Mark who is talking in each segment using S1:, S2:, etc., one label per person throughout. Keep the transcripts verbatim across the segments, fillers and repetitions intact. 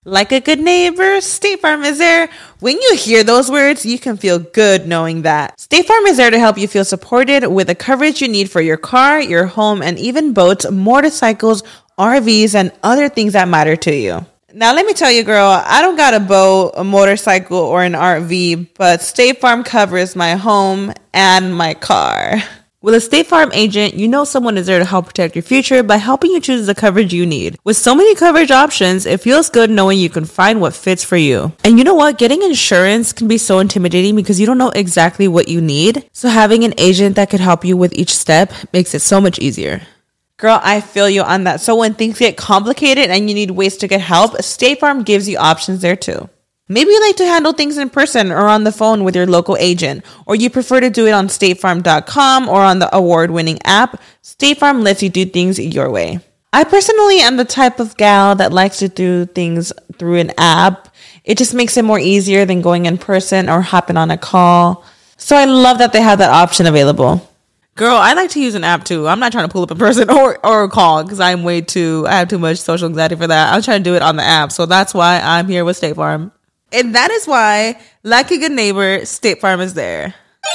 S1: Like a good neighbor, State Farm is there. When you hear those words, you can feel good knowing that. State Farm is there to help you feel supported with the coverage you need for your car, your home, and even boats, motorcycles, R Vs, and other things that matter to you. Now, let me tell you, girl, I don't got a boat, a motorcycle, or an R V, but State Farm covers my home and my car. With a State Farm agent, you know someone is there to help protect your future by helping you choose the coverage you need. With so many coverage options, it feels good knowing you can find what fits for you. And you know what? Getting insurance can be so intimidating because you don't know exactly what you need. So having an agent that could help you with each step makes it so much easier. Girl, I feel you on that. So when things get complicated and you need ways to get help, State Farm gives you options there too. Maybe you like to handle things in person or on the phone with your local agent, or you prefer to do it on state farm dot com or on the award-winning app. State Farm lets you do things your way. I personally am the type of gal that likes to do things through an app. It just makes it more easier than going in person or hopping on a call. So I love that they have that option available. Girl, I like to use an app too. I'm not trying to pull up in person or, or call because I'm way too, I have too much social anxiety for that. I'm trying to do it on the app. So that's why I'm here with State Farm. And that is why, like a good neighbor, State Farm is there.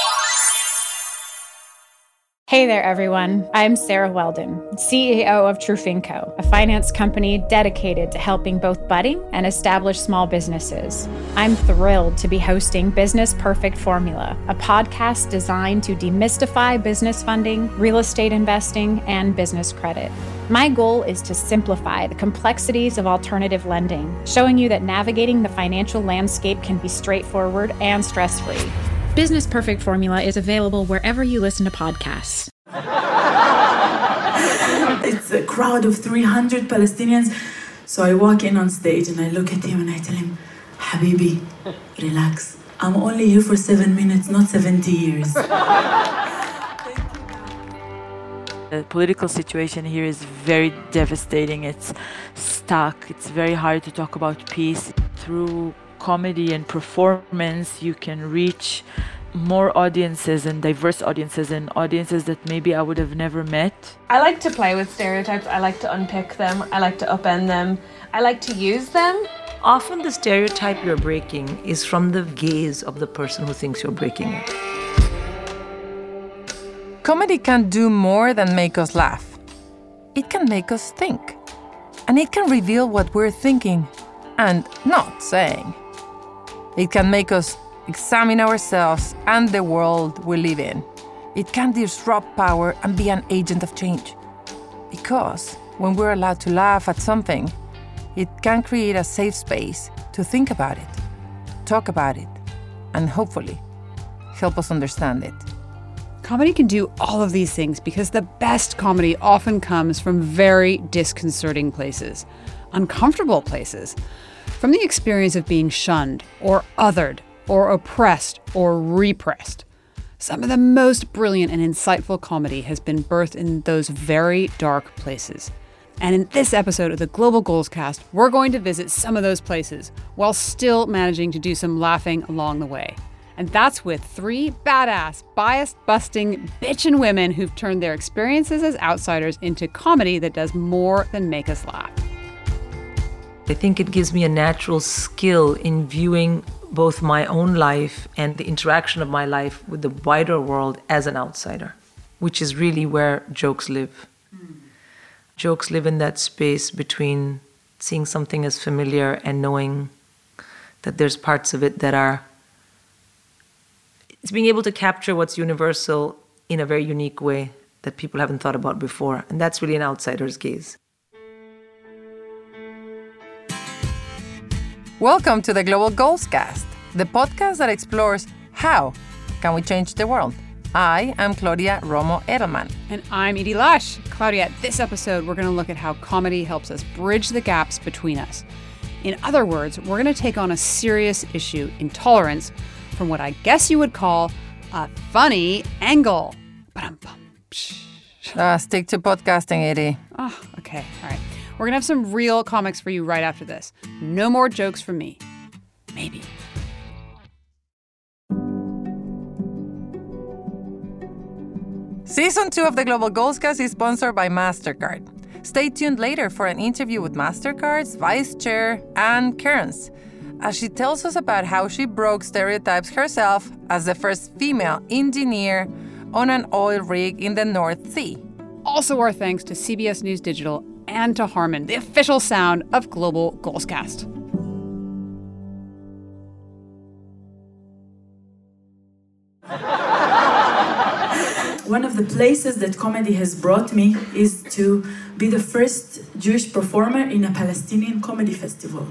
S2: Hey there, everyone. I'm Sarah Weldon, C E O of Trufinco, a finance company dedicated to helping both budding and established small businesses. I'm thrilled to be hosting Business Perfect Formula, a podcast designed to demystify business funding, real estate investing, and business credit. My goal is to simplify the complexities of alternative lending, showing you that navigating the financial landscape can be straightforward and stress-free. Business Perfect Formula is available wherever you listen to podcasts.
S3: It's a crowd of three hundred Palestinians. So I walk in on stage and I look at him and I tell him, Habibi, relax. I'm only here for seven minutes, not seventy years.
S4: The political situation here is very devastating. It's stuck. It's very hard to talk about peace. Through comedy and performance, you can reach more audiences and diverse audiences and audiences that maybe I would have never met.
S5: I like to play with stereotypes. I like to unpick them. I like to upend them. I like to use them.
S6: Often the stereotype you're breaking is from the gaze of the person who thinks you're breaking it.
S7: Comedy can do more than make us laugh. It can make us think. And it can reveal what we're thinking and not saying. It can make us examine ourselves and the world we live in. It can disrupt power and be an agent of change. Because when we're allowed to laugh at something, it can create a safe space to think about it, talk about it, and hopefully help us understand it.
S8: Comedy can do all of these things because the best comedy often comes from very disconcerting places, uncomfortable places, from the experience of being shunned or othered or oppressed or repressed. Some of the most brilliant and insightful comedy has been birthed in those very dark places. And in this episode of the Global Goals Cast, we're going to visit some of those places while still managing to do some laughing along the way. And that's with three badass, bias-busting, bitchin' women who've turned their experiences as outsiders into comedy that does more than make us laugh.
S6: I think it gives me a natural skill in viewing both my own life and the interaction of my life with the wider world as an outsider, which is really where jokes live. Mm. Jokes live in that space between seeing something as familiar and knowing that there's parts of it that are... It's being able to capture what's universal in a very unique way that people haven't thought about before. And that's really an outsider's gaze.
S7: Welcome to the Global Goals Cast, the podcast that explores how can we change the world. I am Claudia Romo Edelman.
S8: And I'm Edie Lush. Claudia, this episode, we're going to look at how comedy helps us bridge the gaps between us. In other words, we're going to take on a serious issue, intolerance, from what I guess you would call a funny angle.
S7: Uh, stick to podcasting, Edie.
S8: Oh, okay. All right. We're going to have some real comics for you right after this. No more jokes from me. Maybe.
S7: Season two of the Global Goals Cast is sponsored by MasterCard. Stay tuned later for an interview with MasterCard's Vice Chair, Anne Kearns, as she tells us about how she broke stereotypes herself as the first female engineer on an oil rig in the North Sea.
S8: Also, our thanks to C B S News Digital and to Harman, the official sound of Global Goalscast.
S3: One of the places that comedy has brought me is to be the first Jewish performer in a Palestinian comedy festival.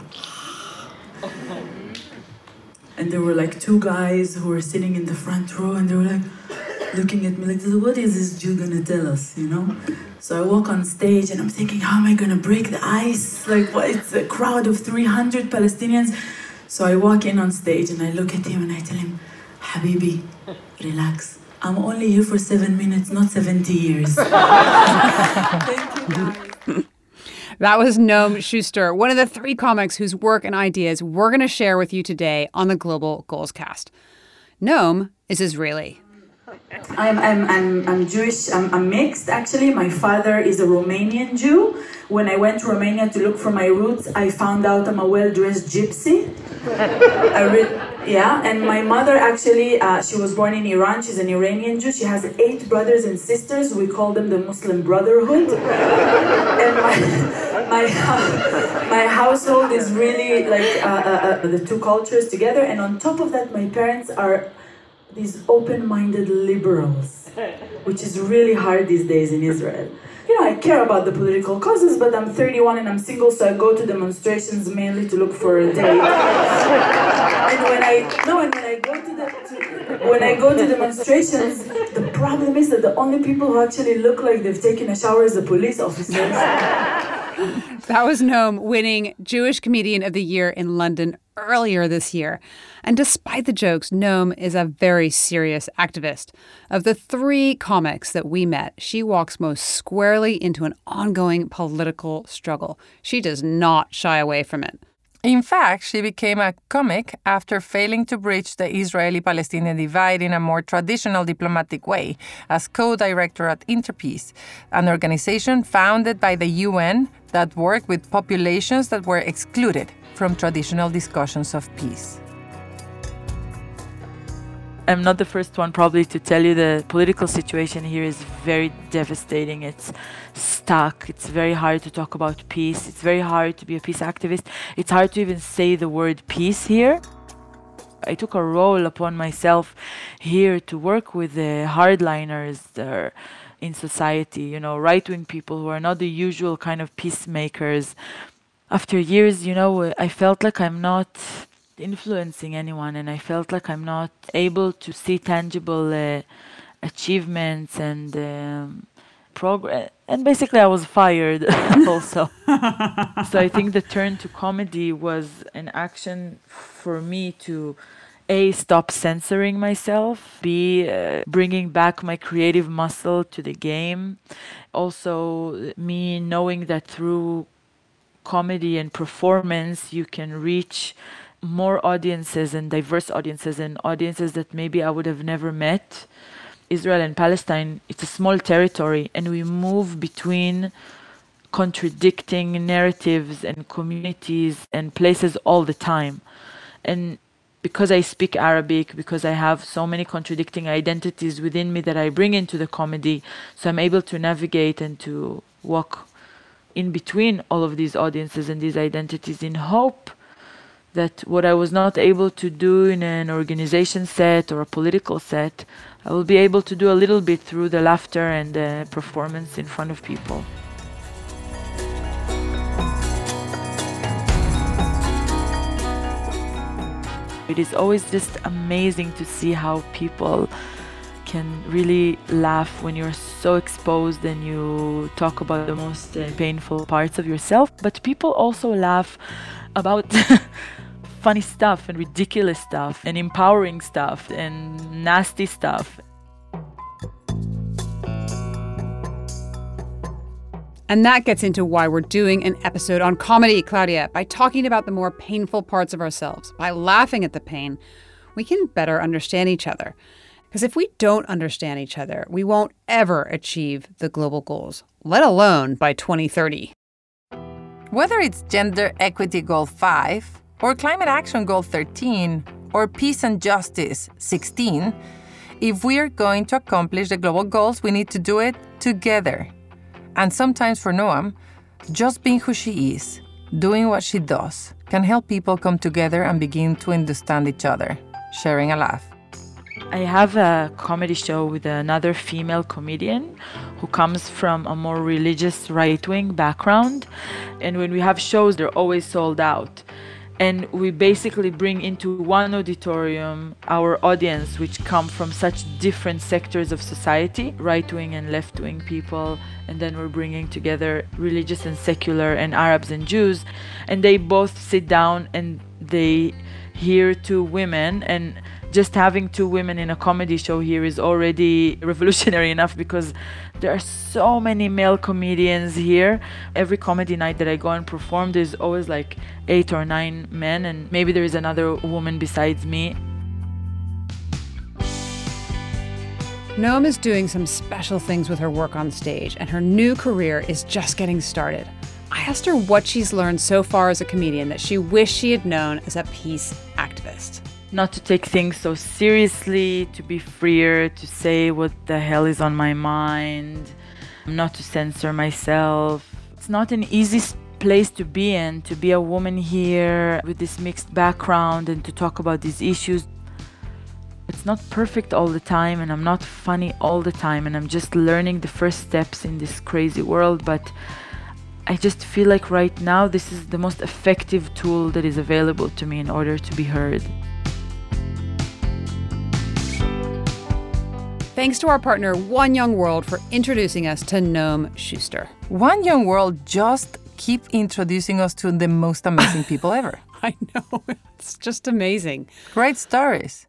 S3: And there were like two guys who were sitting in the front row and they were like looking at me like, what is this Jew gonna tell us, you know? So I walk on stage and I'm thinking, how am I gonna break the ice? Like, what? It's a crowd of three hundred Palestinians. So I walk in on stage and I look at him and I tell him, Habibi, relax. I'm only here for seven minutes, not seventy years. Thank you, guys.
S8: That was Noam Schuster, one of the three comics whose work and ideas we're going to share with you today on the Global Goalscast. Noam is Israeli.
S3: I'm, I'm, I'm, I'm Jewish, I'm, I'm mixed actually. My father is a Romanian Jew. When I went to Romania to look for my roots, I found out I'm a well-dressed gypsy. I re- yeah, and my mother actually, uh, she was born in Iran. She's an Iranian Jew. She has eight brothers and sisters. We call them the Muslim Brotherhood. And my, my, uh, my household is really like uh, uh, uh, the two cultures together. And on top of that, my parents are these open-minded liberals, which is really hard these days in Israel. You know, I care about the political causes, but I'm thirty-one and I'm single, so I go to demonstrations mainly to look for a date. And when I no, and when I go to the to, when I go to demonstrations, the problem is that the only people who actually look like they've taken a shower is the police officers.
S8: That was Noam winning Jewish Comedian of the Year in London earlier this year. And despite the jokes, Noam is a very serious activist. Of the three comics that we met, she walks most squarely into an ongoing political struggle. She does not shy away from it.
S7: In fact, she became a comic after failing to bridge the Israeli-Palestinian divide in a more traditional diplomatic way as co-director at Interpeace, an organization founded by the U N that worked with populations that were excluded from traditional discussions of peace.
S4: I'm not the first one probably to tell you the political situation here is very devastating. It's stuck. It's very hard to talk about peace. It's very hard to be a peace activist. It's hard to even say the word peace here. I took a role upon myself here to work with the hardliners that are in society, you know, right-wing people who are not the usual kind of peacemakers. After years, you know, I felt like I'm not influencing anyone, and I felt like I'm not able to see tangible uh, achievements and um, progress. And basically I was fired also. So I think the turn to comedy was an action for me to A, stop censoring myself, B, uh, bringing back my creative muscle to the game. Also me knowing that through comedy and performance you can reach more audiences and diverse audiences and audiences that maybe I would have never met. Israel and Palestine, it's a small territory, and we move between contradicting narratives and communities and places all the time. And because I speak Arabic, because I have so many contradicting identities within me that I bring into the comedy, so I'm able to navigate and to walk in between all of these audiences and these identities in hope that what I was not able to do in an organization set or a political set, I will be able to do a little bit through the laughter and the performance in front of people. It is always just amazing to see how people can really laugh when you're so exposed and you talk about the most uh, painful parts of yourself. But people also laugh about funny stuff and ridiculous stuff and empowering stuff and nasty stuff.
S8: And that gets into why we're doing an episode on comedy, Claudia. By talking about the more painful parts of ourselves, by laughing at the pain, we can better understand each other. Because if we don't understand each other, we won't ever achieve the global goals, let alone by twenty thirty.
S7: Whether it's Gender Equity Goal five, or Climate Action Goal thirteen, or Peace and Justice sixteen, if we are going to accomplish the global goals, we need to do it together. And sometimes for Noam, just being who she is, doing what she does, can help people come together and begin to understand each other, sharing a laugh.
S4: I have a comedy show with another female comedian who comes from a more religious right-wing background. And when we have shows, they're always sold out. And we basically bring into one auditorium our audience, which come from such different sectors of society, right-wing and left-wing people. And then we're bringing together religious and secular and Arabs and Jews. And they both sit down and they hear two women. And just having two women in a comedy show here is already revolutionary enough, because there are so many male comedians here. Every comedy night that I go and perform, there's always like eight or nine men, and maybe there is another woman besides me.
S8: Noam is doing some special things with her work on stage, and her new career is just getting started. I asked her what she's learned so far as a comedian that she wished she had known as a peace activist.
S4: Not to take things so seriously, to be freer, to say what the hell is on my mind, not to censor myself. It's not an easy place to be in, to be a woman here with this mixed background and to talk about these issues. It's not perfect all the time, and I'm not funny all the time, and I'm just learning the first steps in this crazy world, but I just feel like right now this is the most effective tool that is available to me in order to be heard.
S8: Thanks to our partner, One Young World, for introducing us to Noam Schuster.
S7: One Young World just keep introducing us to the most amazing people ever.
S8: I know. It's just amazing.
S7: Great stories.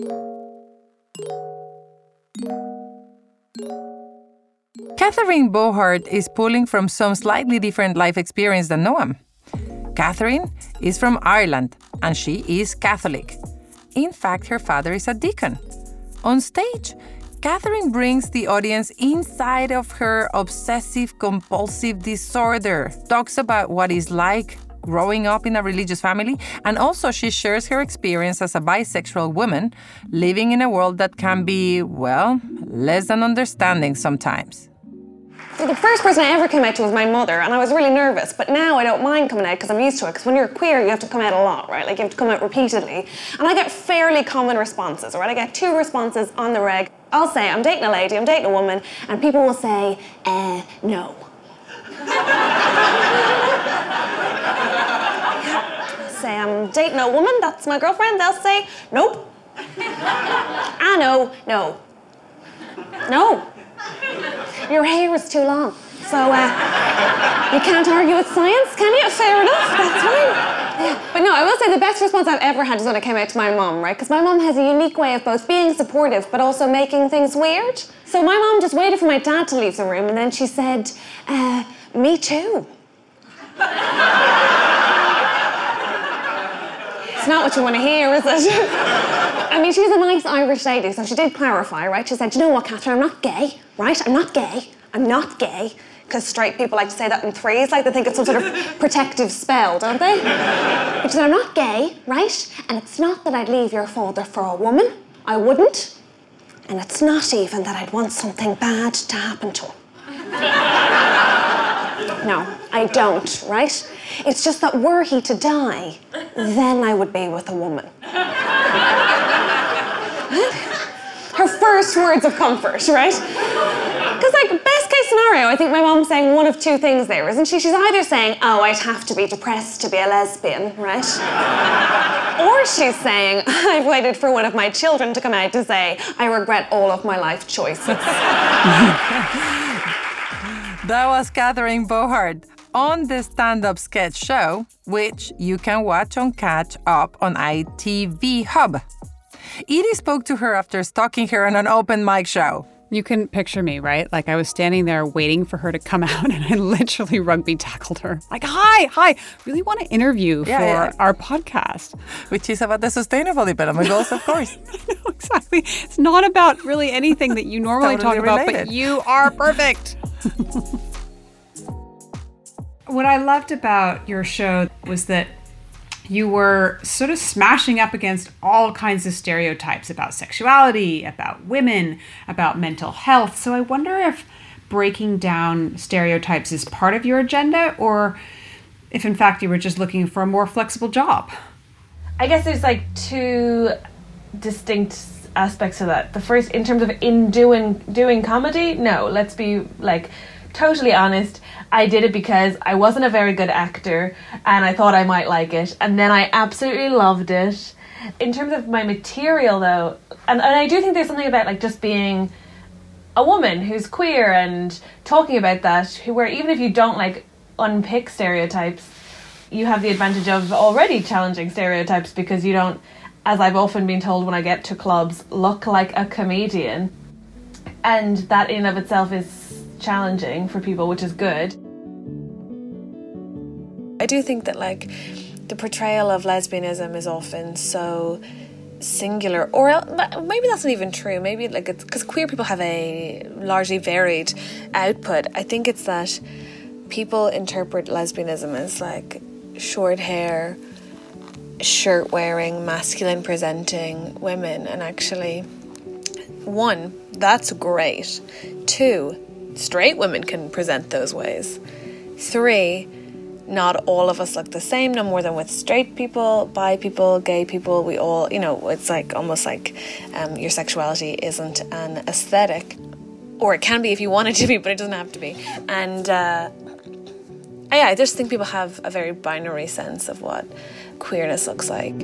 S7: Catherine Bohart is pulling from some slightly different life experience than Noam. Catherine is from Ireland, and she is Catholic. In fact, her father is a deacon. On stage, Catherine brings the audience inside of her obsessive-compulsive disorder, talks about what it's like growing up in a religious family, and also she shares her experience as a bisexual woman living in a world that can be, well, less than understanding sometimes.
S9: The first person I ever came out to was my mother, and I was really nervous, but now I don't mind coming out because I'm used to it, because when you're queer, you have to come out a lot, right? Like, you have to come out repeatedly. And I get fairly common responses, right? I get two responses on the reg. I'll say, I'm dating a lady, I'm dating a woman, and people will say, uh, no. I'll say, I'm dating a woman, that's my girlfriend. They'll say, nope. I know, no. No. Your hair is too long, so uh, you can't argue with science, can you? Fair enough, that's fine. Yeah. But no, I will say the best response I've ever had is when I came out to my mum, right? Because my mum has a unique way of both being supportive but also making things weird. So my mum just waited for my dad to leave the room, and then she said, uh, me too. It's not what you want to hear, is it? I mean, she's a nice Irish lady, so she did clarify, right? She said, you know what, Catherine, I'm not gay, right? I'm not gay. I'm not gay. Because straight people like to say that in threes, like they think it's some sort of protective spell, don't they? But she said, I'm not gay, right? And it's not that I'd leave your father for a woman. I wouldn't. And it's not even that I'd want something bad to happen to him. No, I don't, right? It's just that were he to die, then I would be with a woman. Her first words of comfort, right? Because, like, best case scenario, I think my mom's saying one of two things there, isn't she? She's either saying, oh, I'd have to be depressed to be a lesbian, right? Or she's saying, I've waited for one of my children to come out to say, I regret all of my life choices.
S7: That was Catherine Bohart on the stand-up sketch show, which you can watch on Catch Up on I T V Hub. Edie spoke to her after stalking her on an open mic show.
S8: You can picture me, right? Like I was standing there waiting for her to come out and I literally rugby tackled her. Like, hi, hi, really want to interview
S7: Yeah,
S8: for
S7: yeah.
S8: our podcast.
S7: Which is about the sustainable development goals, of course.
S8: No, exactly. It's not about really anything that you normally
S7: Totally
S8: talk about,
S7: related.
S8: but you are perfect. What I loved about your show was that you were sort of smashing up against all kinds of stereotypes about sexuality, about women, about mental health. So I wonder if breaking down stereotypes is part of your agenda, or if in fact you were just looking for a more flexible job.
S5: I guess there's like two distinct aspects of that. The first, in terms of in doing doing comedy, no, let's be like totally honest. I did it because I wasn't a very good actor and I thought I might like it, and then I absolutely loved it. In terms of my material though, and, and I do think there's something about like just being a woman who's queer and talking about that, who, where even if you don't like unpick stereotypes, you have the advantage of already challenging stereotypes because you don't, as I've often been told when I get to clubs, look like a comedian. And that in of itself is challenging for people, which is good.
S9: I do think that like the portrayal of lesbianism is often so singular, or maybe that's not even true. Maybe like it's because queer people have a largely varied output. I think it's that people interpret lesbianism as like short hair, shirt wearing, masculine presenting women, and actually, one, that's great. Two, straight women can present those ways. Three, not all of us look the same, no more than with straight people, bi people, gay people. We all, you know, it's like almost like um, your sexuality isn't an aesthetic, or it can be if you want it to be, but it doesn't have to be. And uh, yeah, I just think people have a very binary sense of what queerness looks like.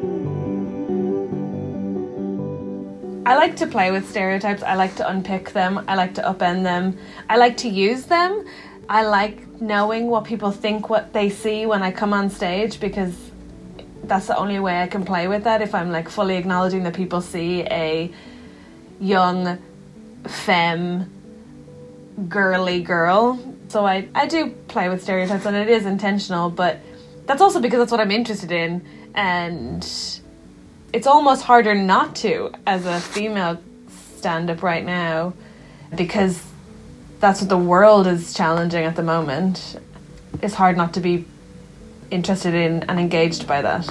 S5: I like to play with stereotypes. I like to unpick them. I like to upend them. I like to use them. I like knowing what people think, what they see when I come on stage, because that's the only way I can play with that, if I'm like fully acknowledging that people see a young, femme, girly girl. So I, I do play with stereotypes, and it is intentional, but that's also because that's what I'm interested in, and it's almost harder not to as a female stand-up right now, because that's what the world is challenging at the moment. It's hard not to be interested in and engaged by that.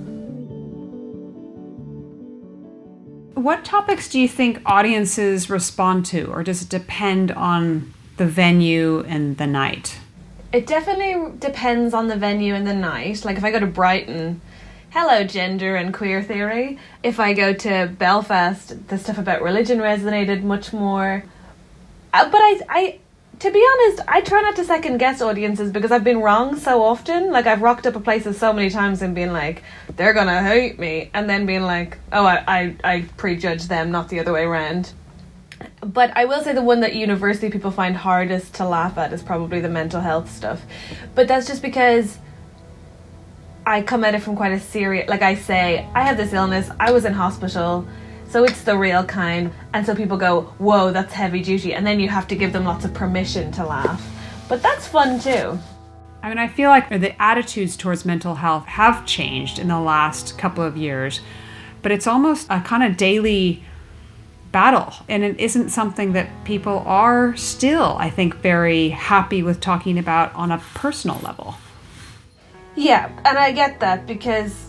S8: What topics do you think audiences respond to, or does it depend on the venue and the night?
S5: It definitely depends on the venue and the night. Like if I go to Brighton, hello gender and queer theory. If I go to Belfast, the stuff about religion resonated much more. Uh, but I, I, to be honest, I try not to second guess audiences because I've been wrong so often. Like I've rocked up at places so many times and been like, they're gonna hate me, and then being like, oh, I, I, I prejudge them, not the other way around. But I will say the one that universally people find hardest to laugh at is probably the mental health stuff. But that's just because I come at it from quite a serious, like I say, I have this illness, I was in hospital, so it's the real kind. And so people go, whoa, that's heavy duty. And then you have to give them lots of permission to laugh. But that's fun too.
S8: I mean, I feel like the attitudes towards mental health have changed in the last couple of years, but it's almost a kind of daily battle. And it isn't something that people are still, I think, very happy with talking about on a personal level.
S5: Yeah, and I get that because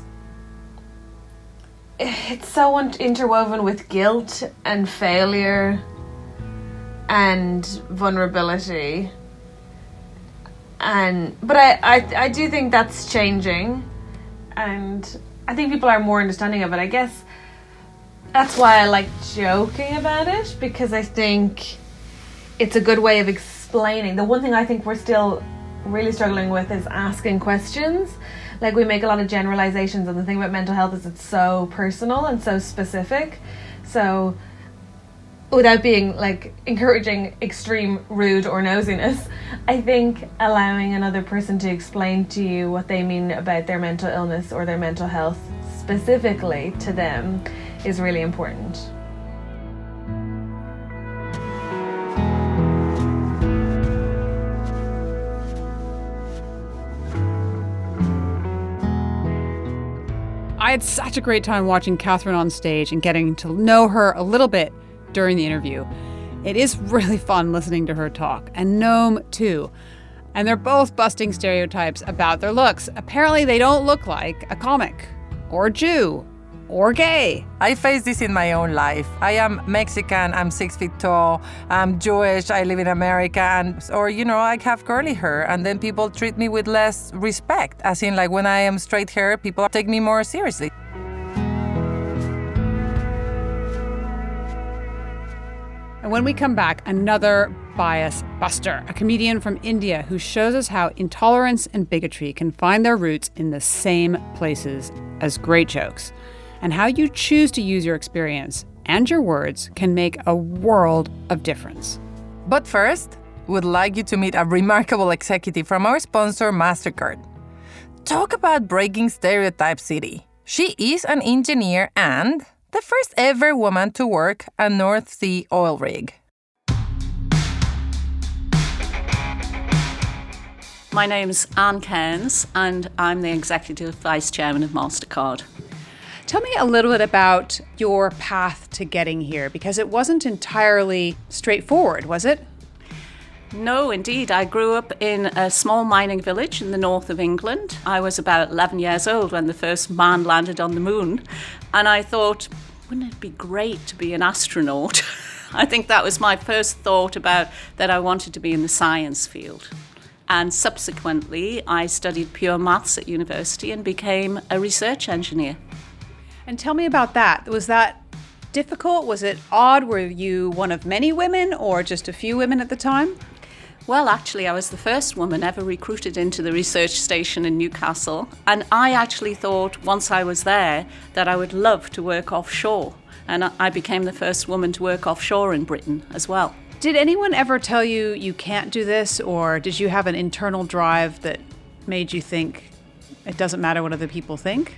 S5: it's so interwoven with guilt and failure and vulnerability. And but I, I, I do think that's changing, and I think people are more understanding of it. I guess that's why I like joking about it, because I think it's a good way of explaining. The one thing I think we're still really struggling with is asking questions. Like we make a lot of generalizations, and the thing about mental health is it's so personal and so specific. So without being like encouraging extreme rude or nosiness, I think allowing another person to explain to you what they mean about their mental illness or their mental health specifically to them is really important.
S8: had such a great time watching Catherine on stage and getting to know her a little bit during the interview. It is really fun listening to her talk, and Noam too. And they're both busting stereotypes about their looks. Apparently they don't look like a comic, or a Jew, or gay.
S7: I face this in my own life. I am Mexican, I'm six feet tall, I'm Jewish, I live in America, and or, you know, I have curly hair, and then people treat me with less respect, as in, like, when I am straight hair, people take me more seriously.
S8: And when we come back, another bias buster, a comedian from India who shows us how intolerance and bigotry can find their roots in the same places as great jokes, and how you choose to use your experience and your words can make a world of difference.
S7: But first, we'd like you to meet a remarkable executive from our sponsor, MasterCard. Talk about breaking stereotype city. She is an engineer and the first ever woman to work a North Sea oil rig.
S10: My name's Anne Cairns, and I'm the Executive Vice Chairman of MasterCard.
S8: Tell me a little bit about your path to getting here, because it wasn't entirely straightforward, was it?
S10: No, indeed. I grew up in a small mining village in the north of England. I was about eleven years old when the first man landed on the moon, and I thought, wouldn't it be great to be an astronaut? I think that was my first thought about that I wanted to be in the science field. And subsequently, I studied pure maths at university and became a research engineer.
S8: And tell me about that. Was that difficult? Was it odd? Were you one of many women or just a few women at the time?
S10: Well, actually, I was the first woman ever recruited into the research station in Newcastle. And I actually thought, once I was there, that I would love to work offshore. And I became the first woman to work offshore in Britain as well.
S8: Did anyone ever tell you you can't do this, or did you have an internal drive that made you think it doesn't matter what other people think?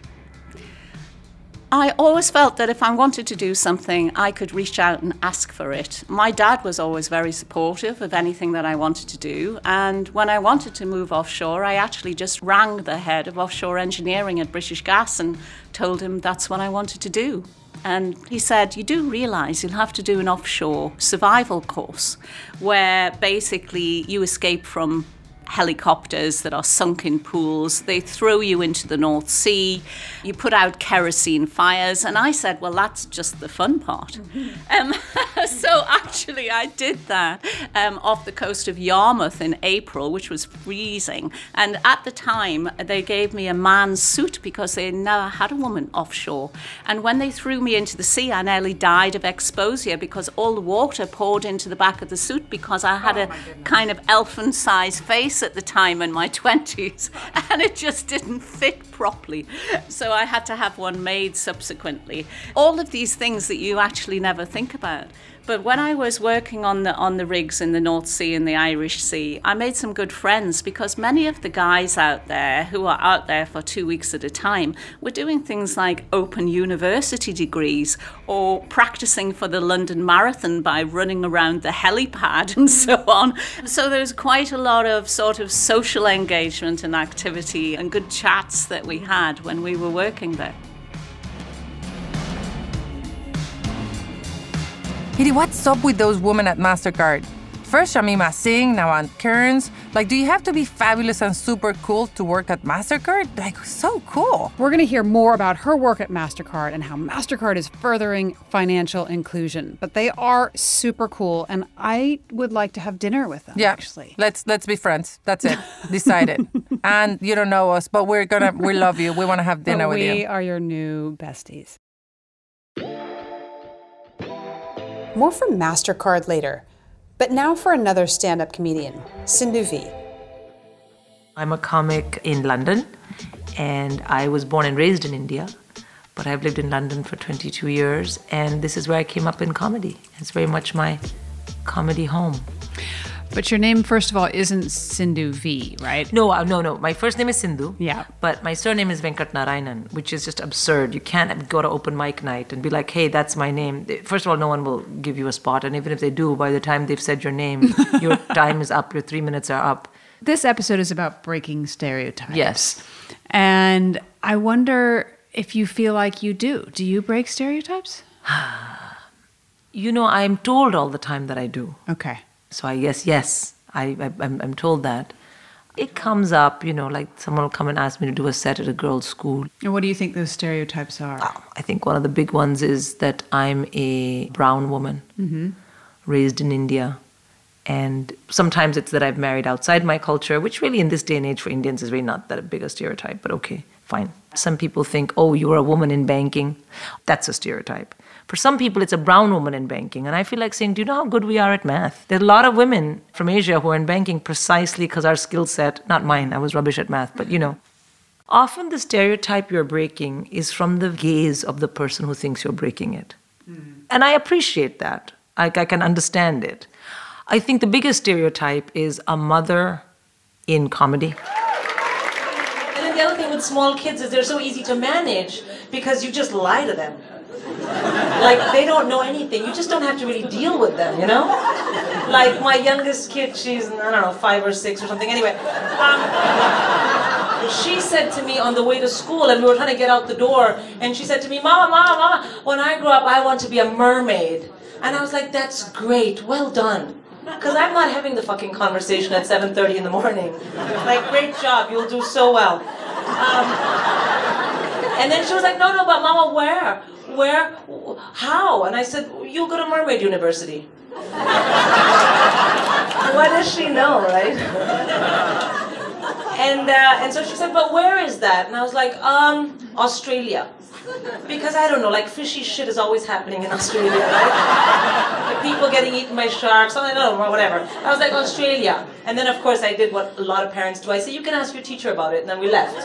S10: I always felt that if I wanted to do something, I could reach out and ask for it. My dad was always very supportive of anything that I wanted to do. And when I wanted to move offshore, I actually just rang the head of offshore engineering at British Gas and told him that's what I wanted to do. And he said, you do realise you'll have to do an offshore survival course where basically you escape from helicopters that are sunk in pools. They throw you into the North Sea. You put out kerosene fires. And I said, well, that's just the fun part. Mm-hmm. Um, so actually I did that um, off the coast of Yarmouth in April, which was freezing. And at the time, they gave me a man's suit because they never had a woman offshore. And when they threw me into the sea, I nearly died of exposure because all the water poured into the back of the suit because I had oh, a kind of elfin-sized face at the time in my twenties, and it just didn't fit properly. So I had to have one made subsequently. All of these things that you actually never think about. But when I was working on the on the rigs in the North Sea and the Irish Sea, I made some good friends because many of the guys out there who are out there for two weeks at a time were doing things like open university degrees or practicing for the London Marathon by running around the helipad and so on. So there was quite a lot of sort of social engagement and activity and good chats that we had when we were working there.
S7: Hidi, what's up with those women at MasterCard? First Shamima Singh, now Anne Cairns. Like, do you have to be fabulous and super cool to work at MasterCard? Like, so cool.
S8: We're going to hear more about her work at MasterCard and how MasterCard is furthering financial inclusion. But they are super cool, and I would like to have dinner with them,
S7: yeah,
S8: actually.
S7: Let's let's be friends. That's it. Decided. And you don't know us, but we're gonna we love you. We want to have dinner
S8: but
S7: with you.
S8: We are your new besties. More from MasterCard later, but now for another stand-up comedian, Sindhu V.
S6: I'm a comic in London, and I was born and raised in India, but I've lived in London for twenty-two years, and this is where I came up in comedy. It's very much my comedy home.
S8: But your name, first of all, isn't Sindhu V, right?
S6: No, uh, no, no. My first name is Sindhu.
S8: Yeah.
S6: But my surname is Venkat Narayanan, which is just absurd. You can't go to open mic night and be like, hey, that's my name. First of all, no one will give you a spot. And even if they do, by the time they've said your name, your time is up, your three minutes are up.
S8: This episode is about breaking stereotypes.
S6: Yes.
S8: And I wonder, if you feel like you do. Do you break stereotypes?
S6: You know, I'm told all the time that I do.
S8: Okay.
S6: So I guess, yes, I, I, I'm, I'm told that. It comes up, you know, like someone will come and ask me to do a set at a girls' school.
S8: And what do you think those stereotypes are?
S6: Oh, I think one of the big ones is that I'm a brown woman,
S8: Mm-hmm.
S6: raised in India. And sometimes it's that I've married outside my culture, which really in this day and age for Indians is really not that big a stereotype, but okay, fine. Some people think, oh, you're a woman in banking. That's a stereotype. For some people, it's a brown woman in banking. And I feel like saying, do you know how good we are at math? There are a lot of women from Asia who are in banking precisely because our skill set, not mine, I was rubbish at math, but you know. Often the stereotype you're breaking is from the gaze of the person who thinks you're breaking it. Mm. And I appreciate that. I, I can understand it. I think the biggest stereotype is a mother in comedy.
S11: And then the other thing with small kids is they're so easy to manage because you just lie to them. Like, they don't know anything. You just don't have to really deal with them, you know? Like, my youngest kid, she's, I don't know, five or six or something. Anyway, um, she said to me on the way to school, and we were trying to get out the door, and she said to me, Mama, Mama, Mama, when I grow up, I want to be a mermaid. And I was like, that's great, well done. Because I'm not having the fucking conversation at seven thirty in the morning. Like, great job, you'll do so well. Um, and then she was like, no, no, but Mama, where? Where? How? And I said, you'll go to Mermaid University. What does she know, right? And uh, and so she said, but where is that? And I was like, um, Australia. Because I don't know, like fishy shit is always happening in Australia, right? Like people getting eaten by sharks, I don't know, whatever. I was like, Australia. And then of course I did what a lot of parents do. I said, you can ask your teacher about it, and then we left.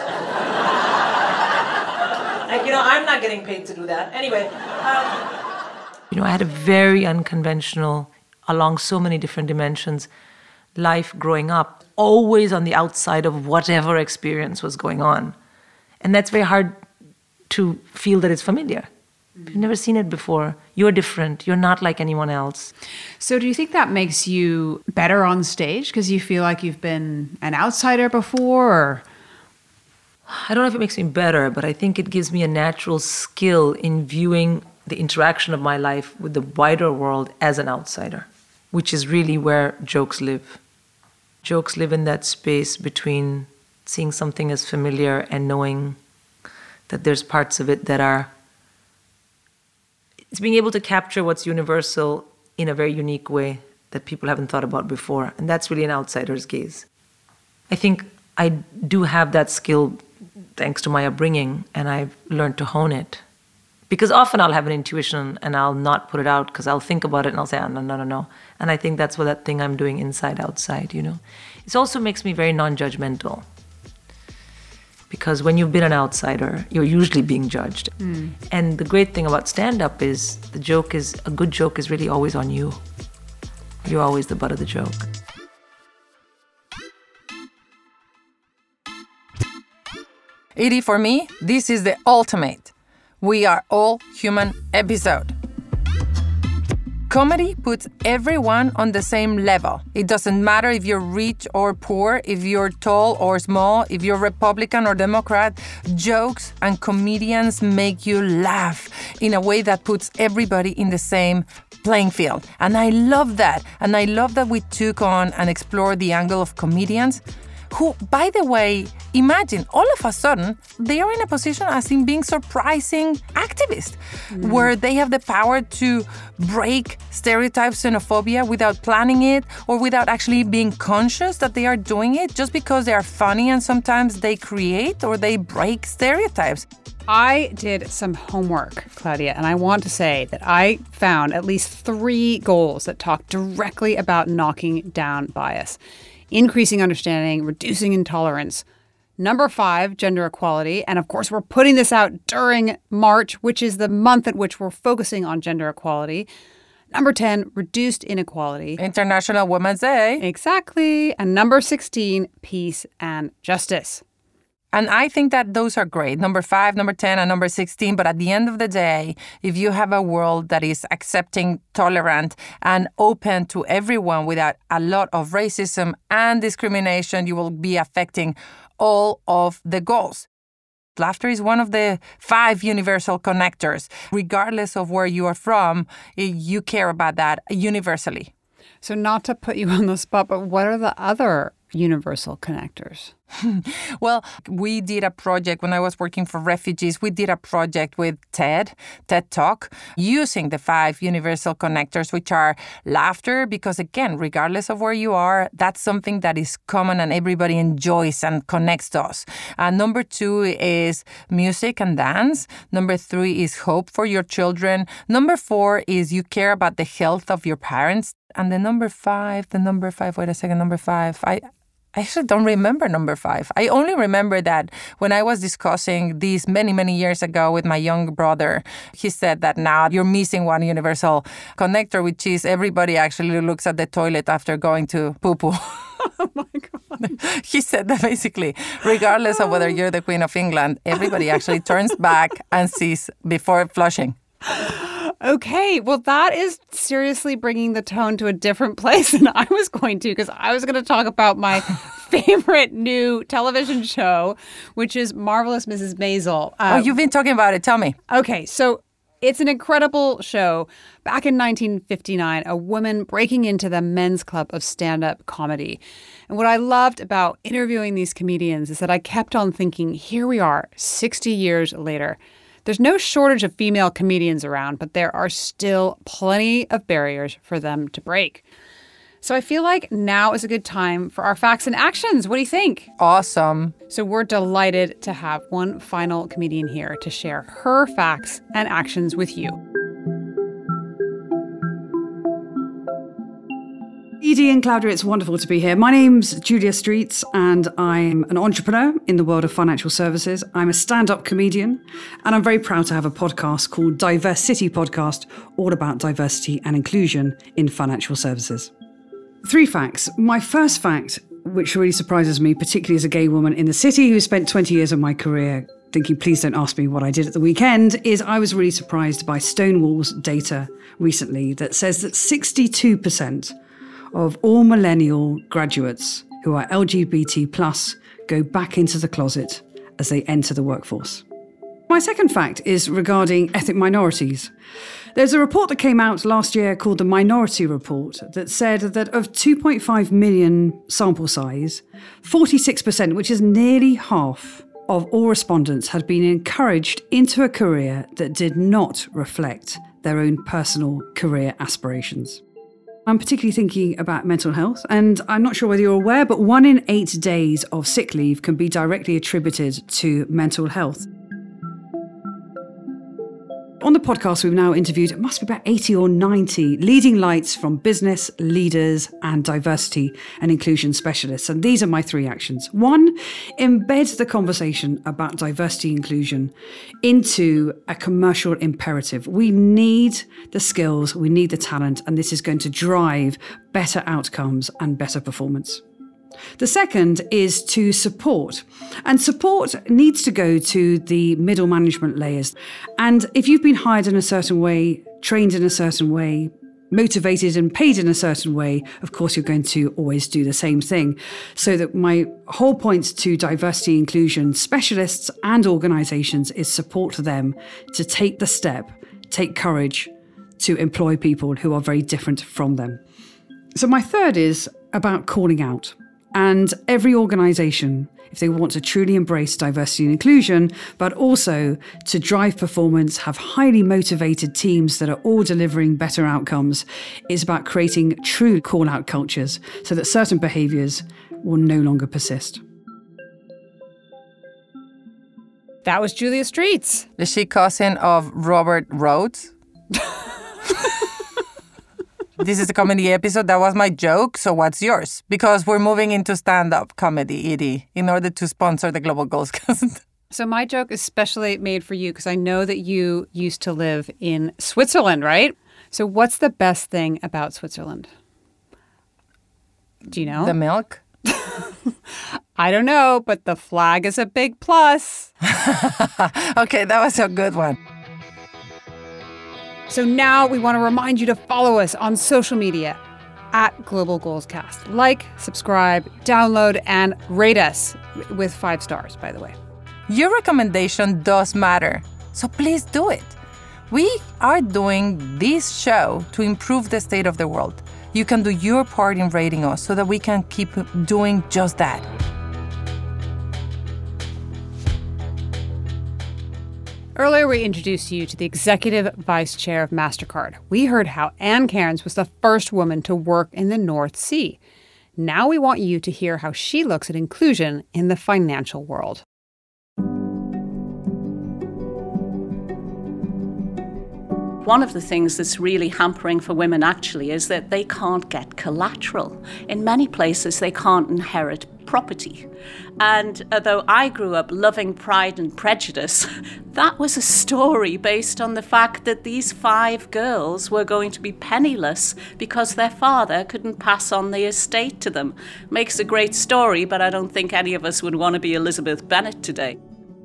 S11: Like, you know, I'm not getting paid to do that. Anyway. Um,
S6: you know, I had a very unconventional, along so many different dimensions, life growing up, always on the outside of whatever experience was going on. And that's very hard to feel that it's familiar. You've never seen it before. You're different. You're not like anyone else.
S8: So do you think that makes you better on stage because you feel like you've been an outsider before? Or?
S6: I don't know if it makes me better, but I think it gives me a natural skill in viewing the interaction of my life with the wider world as an outsider, which is really where jokes live. Jokes live in that space between seeing something as familiar and knowing that there's parts of it that are... It's being able to capture what's universal in a very unique way that people haven't thought about before. And that's really an outsider's gaze. I think I do have that skill thanks to my upbringing, and I've learned to hone it. Because often I'll have an intuition and I'll not put it out because I'll think about it and I'll say, oh, no, no, no, no. And I think that's what that thing I'm doing inside, outside, you know. It also makes me very non-judgmental. Because when you've been an outsider, you're usually being judged. Mm. And the great thing about stand-up is the joke is, a good joke is really always on you. You're always the butt of the joke.
S7: Edie, for me, this is the ultimate We Are All Human episode. Comedy puts everyone on the same level. It doesn't matter if you're rich or poor, if you're tall or small, if you're Republican or Democrat. Jokes and comedians make you laugh in a way that puts everybody in the same playing field. And I love that. And I love that we took on and explored the angle of comedians who, by the way, imagine all of a sudden they are in a position as in being surprising activists, mm. where they have the power to break stereotypes, xenophobia without planning it or without actually being conscious that they are doing it, just because they are funny and sometimes they create or they break stereotypes.
S8: I did some homework, Claudia, and I want to say that I found at least three goals that talk directly about knocking down bias. Increasing understanding, reducing intolerance. Number five, gender equality. And of course, we're putting this out during March, which is the month at which we're focusing on gender equality. Number ten, reduced inequality.
S7: International Women's Day.
S8: Exactly. And number sixteen, peace and justice.
S7: And I think that those are great, number five, number ten, and number sixteen. But at the end of the day, if you have a world that is accepting, tolerant, and open to everyone without a lot of racism and discrimination, you will be affecting all of the goals. Laughter is one of the five universal connectors. Regardless of where you are from, you care about that universally.
S8: So not to put you on the spot, but what are the other universal connectors?
S7: Well, we did a project when I was working for refugees. We did a project with TED, TED Talk, using the five universal connectors, which are laughter, because again, regardless of where you are, that's something that is common and everybody enjoys and connects to us. Uh, number two is music and dance. Number three is hope for your children. Number four is you care about the health of your parents. And the number five, the number five, wait a second, number five, I... I actually don't remember number five. I only remember that when I was discussing this many, many years ago with my young brother, he said that now you're missing one universal connector, which is everybody actually looks at the toilet after going to poo-poo.
S8: Oh my God.
S7: He said that basically, regardless of whether you're the Queen of England, everybody actually turns back and sees before flushing.
S8: Okay, well, that is seriously bringing the tone to a different place than I was going to, because I was going to talk about my favorite new television show, which is Marvelous Missus Maisel.
S7: Uh, oh, you've been talking about it. Tell me.
S8: Okay, so it's an incredible show. Back in nineteen fifty-nine, a woman breaking into the men's club of stand-up comedy. And what I loved about interviewing these comedians is that I kept on thinking, here we are, sixty years later. There's no shortage of female comedians around, but there are still plenty of barriers for them to break. So I feel like now is a good time for our facts and actions. What do you think?
S7: Awesome.
S8: So we're delighted to have one final comedian here to share her facts and actions with you.
S12: Edie and Claudia, it's wonderful to be here. My name's Julia Streets and I'm an entrepreneur in the world of financial services. I'm a stand-up comedian and I'm very proud to have a podcast called Diversity Podcast, all about diversity and inclusion in financial services. Three facts. My first fact, which really surprises me, particularly as a gay woman in the city who spent twenty years of my career thinking, please don't ask me what I did at the weekend, is I was really surprised by Stonewall's data recently that says that sixty-two percent of all millennial graduates who are L G B T plus go back into the closet as they enter the workforce. My second fact is regarding ethnic minorities. There's a report that came out last year called the Minority Report that said that of two point five million sample size, forty-six percent, which is nearly half of all respondents, had been encouraged into a career that did not reflect their own personal career aspirations. I'm particularly thinking about mental health, and I'm not sure whether you're aware, but one in eight days of sick leave can be directly attributed to mental health. On the podcast, we've now interviewed, it must be about eighty or ninety leading lights from business, leaders, and diversity and inclusion specialists. And these are my three actions. One, embed the conversation about diversity and inclusion into a commercial imperative. We need the skills, we need the talent, and this is going to drive better outcomes and better performance. The second is to support. And support needs to go to the middle management layers. And if you've been hired in a certain way, trained in a certain way, motivated and paid in a certain way, of course, you're going to always do the same thing. So that my whole point to diversity inclusion specialists and organizations is support them to take the step, take courage to employ people who are very different from them. So my third is about calling out. And every organisation, if they want to truly embrace diversity and inclusion, but also to drive performance, have highly motivated teams that are all delivering better outcomes, is about creating true call-out cultures so that certain behaviours will no longer persist.
S8: That was Julia Streets.
S7: Is she cousin of Robert Rhodes? This is a comedy episode. That was my joke. So what's yours? Because we're moving into stand-up comedy, Edie, in order to sponsor the Global Goals Cast.
S8: So my joke is specially made for you because I know that you used to live in Switzerland, right? So what's the best thing about Switzerland? Do you know?
S7: The milk?
S8: I don't know, but the flag is a big plus.
S7: Okay, that was a good one.
S8: So now we want to remind you to follow us on social media at Global Goals Cast. Like, subscribe, download, and rate us with five stars, by the way.
S7: Your recommendation does matter, so please do it. We are doing this show to improve the state of the world. You can do your part in rating us so that we can keep doing just that.
S8: Earlier, we introduced you to the executive vice chair of MasterCard. We heard how Anne Cairns was the first woman to work in the North Sea. Now we want you to hear how she looks at inclusion in the financial world.
S10: One of the things that's really hampering for women actually is that they can't get collateral. In many places, they can't inherit property. And although I grew up loving Pride and Prejudice, that was a story based on the fact that these five girls were going to be penniless because their father couldn't pass on the estate to them. Makes a great story, but I don't think any of us would want to be Elizabeth Bennet today.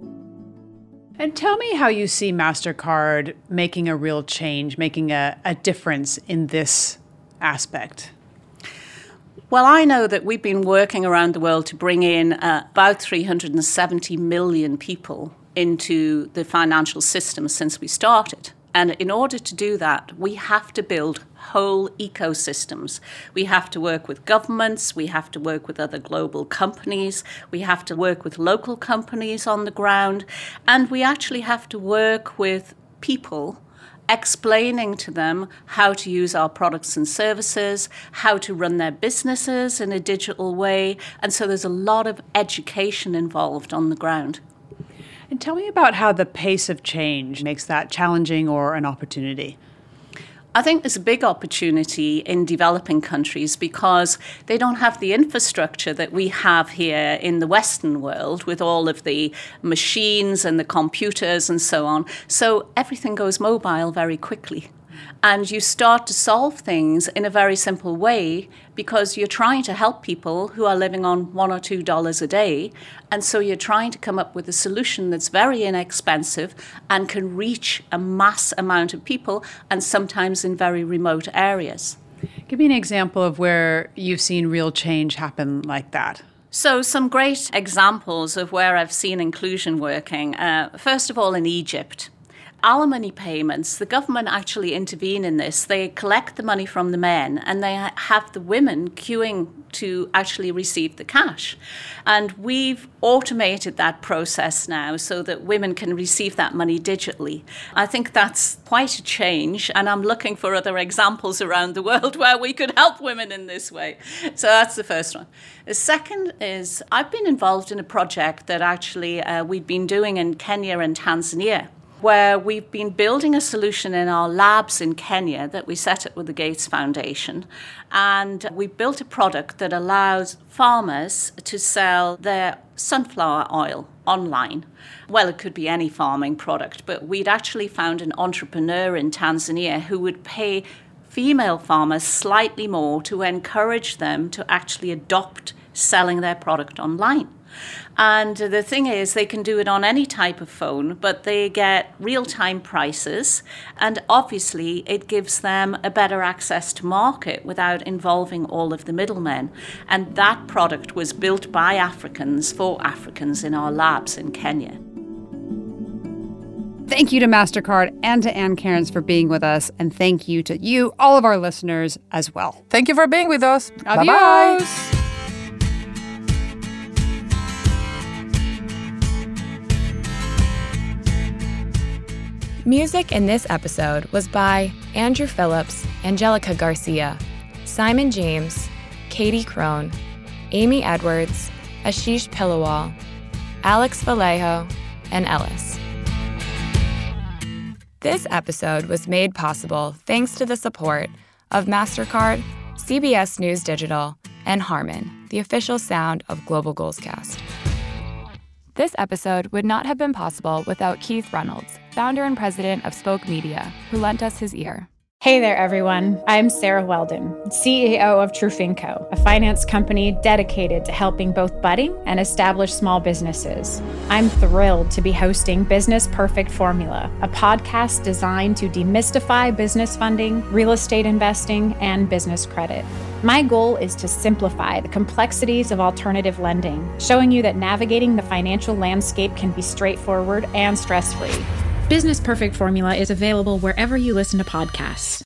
S8: And tell me how you see MasterCard making a real change, making a, a difference in this aspect.
S10: Well, I know that we've been working around the world to bring in uh, about three hundred seventy million people into the financial system since we started. And in order to do that, we have to build whole ecosystems. We have to work with governments, we have to work with other global companies, we have to work with local companies on the ground, and we actually have to work with people explaining to them how to use our products and services, how to run their businesses in a digital way. And so there's a lot of education involved on the ground.
S8: And tell me about how the pace of change makes that challenging or an opportunity.
S10: I think there's a big opportunity in developing countries because they don't have the infrastructure that we have here in the Western world with all of the machines and the computers and so on. So everything goes mobile very quickly. And you start to solve things in a very simple way because you're trying to help people who are living on one or two dollars a day. And so you're trying to come up with a solution that's very inexpensive and can reach a mass amount of people, and sometimes in very remote areas.
S8: Give me an example of where you've seen real change happen like that.
S10: So some great examples of where I've seen inclusion working. Uh, first of all, in Egypt. Alimony payments, the government actually intervene in this. They collect the money from the men and they have the women queuing to actually receive the cash. And we've automated that process now so that women can receive that money digitally. I think that's quite a change, and I'm looking for other examples around the world where we could help women in this way. So that's the first one. The second is I've been involved in a project that actually uh, we've been doing in Kenya and Tanzania, where we've been building a solution in our labs in Kenya that we set up with the Gates Foundation. And we built a product that allows farmers to sell their sunflower oil online. Well, it could be any farming product, but we'd actually found an entrepreneur in Tanzania who would pay female farmers slightly more to encourage them to actually adopt selling their product online. And the thing is, they can do it on any type of phone, but they get real-time prices. And obviously, it gives them a better access to market without involving all of the middlemen. And that product was built by Africans for Africans in our labs in Kenya.
S8: Thank you to MasterCard and to Anne Cairns for being with us. And thank you to you, all of our listeners, as well.
S7: Thank you for being with us.
S8: Adios.
S7: Bye-bye.
S13: Music in this episode was by Andrew Phillips, Angelica Garcia, Simon James, Katie Crone, Amy Edwards, Ashish Pillawal, Alex Vallejo, and Ellis. This episode was made possible thanks to the support of MasterCard, C B S News Digital, and Harman, the official sound of Global Goalscast. This episode would not have been possible without Keith Reynolds, founder and president of Spoke Media, who lent us his ear.
S2: Hey there, everyone. I'm Sarah Weldon, C E O of Trufinco, a finance company dedicated to helping both budding and established small businesses. I'm thrilled to be hosting Business Perfect Formula, a podcast designed to demystify business funding, real estate investing, and business credit. My goal is to simplify the complexities of alternative lending, showing you that navigating the financial landscape can be straightforward and stress-free. Business Perfect Formula is available wherever you listen to podcasts.